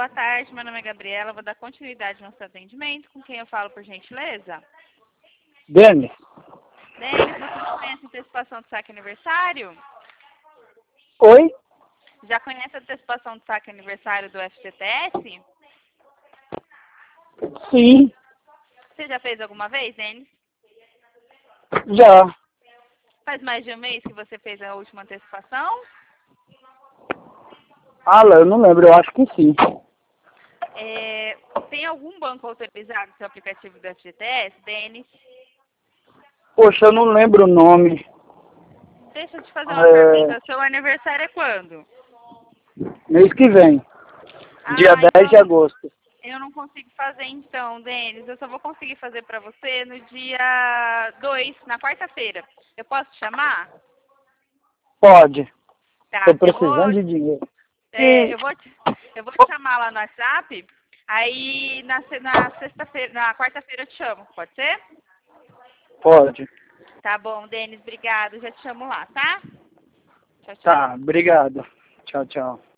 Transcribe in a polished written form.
Boa tarde, meu nome é Gabriela, vou dar continuidade no seu atendimento. Com quem eu falo, por gentileza? Denis, Denis, você já conhece a antecipação do saque aniversário? oi? Já conhece a antecipação do saque aniversário do FGTS? Sim, Você já fez alguma vez, Denis? já. Faz mais de um mês que você fez a última antecipação? Eu não lembro, eu acho que sim. Tem algum banco autorizado no seu aplicativo do FGTS, Denis? Poxa, eu não lembro o nome. Deixa eu te fazer uma pergunta. Seu aniversário é quando? Mês que vem, dia 10 de Então agosto. eu não consigo fazer então, Denis. Eu só vou conseguir fazer para você no dia 2, na quarta-feira. Eu posso te chamar? Pode, tô Tá. precisando de dinheiro. Eu vou te chamar lá no WhatsApp. Aí na sexta-feira, na quarta-feira eu te chamo. Pode ser? Pode. Tá bom, Denis. Obrigado. Já te chamo lá, tá? Tchau, tchau. Tá, obrigado. Tchau, tchau.